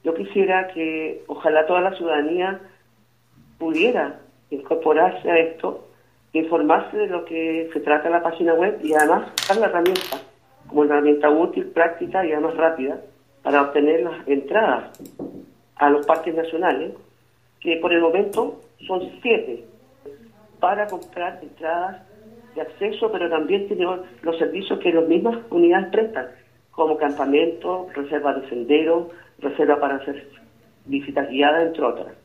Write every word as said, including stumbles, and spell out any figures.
yo quisiera que ojalá toda la ciudadanía pudiera incorporarse a esto, informarse de lo que se trata en la página web y además usar la herramienta como una herramienta útil, práctica y además rápida para obtener las entradas a los parques nacionales, que por el momento son siete, para comprar entradas de acceso, pero también tiene los servicios que las mismas unidades prestan, como campamento, reserva de sendero, reserva para hacer visitas guiadas, entre otras.